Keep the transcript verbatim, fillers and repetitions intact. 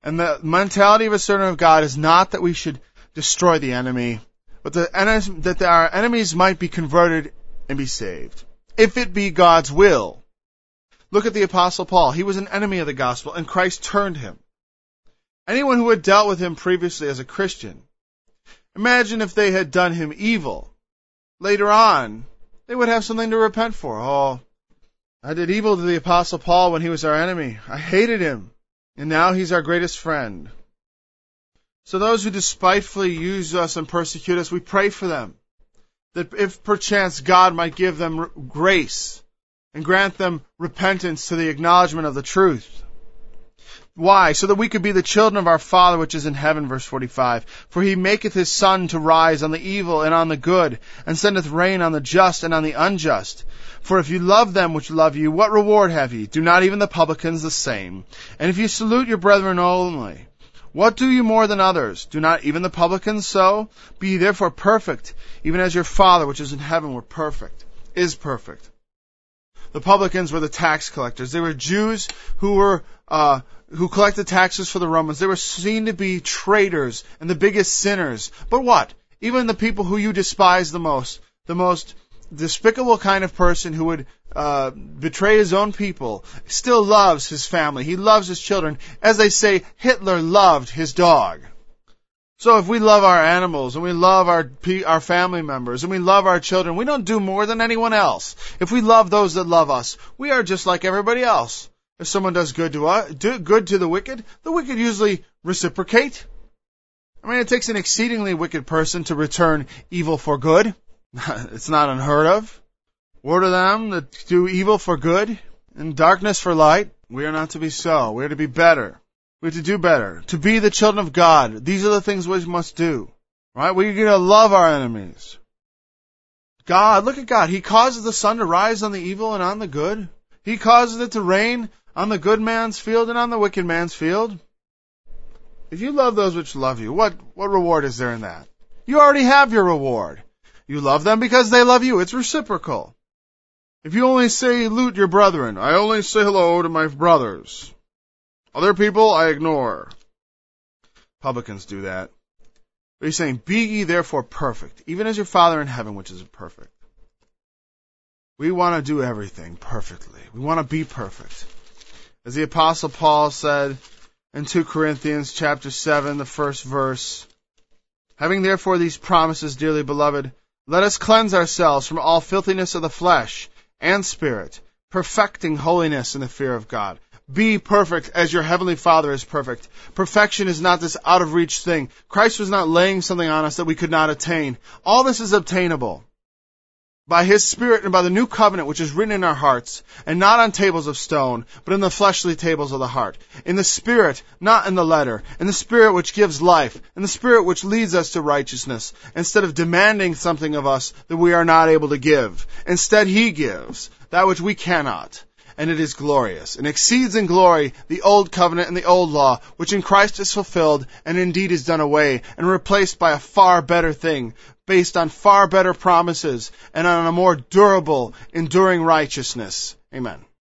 And the mentality of a servant of God is not that we should destroy the enemy, but the, that our enemies might be converted and be saved, if it be God's will. Look at the Apostle Paul. He was an enemy of the gospel, and Christ turned him. Anyone who had dealt with him previously as a Christian, imagine if they had done him evil. Later on, they would have something to repent for. Oh, I did evil to the Apostle Paul when he was our enemy. I hated him, and now he's our greatest friend. So those who despitefully use us and persecute us, we pray for them, that if perchance God might give them grace and grant them repentance to the acknowledgement of the truth. Why? So that we could be the children of our Father which is in heaven, verse forty-five. For he maketh his sun to rise on the evil and on the good, and sendeth rain on the just and on the unjust. For if you love them which love you, what reward have ye? Do not even the publicans the same? And if you salute your brethren only, what do you more than others? Do not even the publicans so? Be ye therefore perfect, even as your Father which is in heaven were perfect, is perfect. The publicans were the tax collectors. They were Jews who were uh, who collected taxes for the Romans. They were seen to be traitors and the biggest sinners. But what? Even the people who you despise the most, the most despicable kind of person who would uh, betray his own people, still loves his family. He loves his children. As they say, Hitler loved his dog. So if we love our animals and we love our our family members and we love our children, we don't do more than anyone else. If we love those that love us, we are just like everybody else. If someone does good to us, do good to the wicked, the wicked usually reciprocate. I mean, it takes an exceedingly wicked person to return evil for good. It's not unheard of. Woe to them that do evil for good and darkness for light. We are not to be so. We are to be better. We have to do better. To be the children of God. These are the things we must do. Right? We're going to love our enemies. God, look at God. He causes the sun to rise on the evil and on the good. He causes it to rain on the good man's field and on the wicked man's field. If you love those which love you, what, what reward is there in that? You already have your reward. You love them because they love you. It's reciprocal. If you only salute your brethren, I only say hello to my brothers. Other people I ignore. Publicans do that. But he's saying, be ye therefore perfect, even as your Father in heaven which is perfect. We want to do everything perfectly. We want to be perfect. As the Apostle Paul said in Second Corinthians chapter seven, the first verse, having therefore these promises, dearly beloved, let us cleanse ourselves from all filthiness of the flesh and spirit, perfecting holiness in the fear of God. Be perfect as your heavenly Father is perfect. Perfection is not this out-of-reach thing. Christ was not laying something on us that we could not attain. All this is obtainable by His Spirit and by the new covenant which is written in our hearts, and not on tables of stone, but in the fleshly tables of the heart. In the Spirit, not in the letter. In the Spirit which gives life. In the Spirit which leads us to righteousness. Instead of demanding something of us that we are not able to give. Instead, He gives that which we cannot. And it is glorious, and exceeds in glory the old covenant and the old law, which in Christ is fulfilled, and indeed is done away, and replaced by a far better thing, based on far better promises, and on a more durable, enduring righteousness. Amen.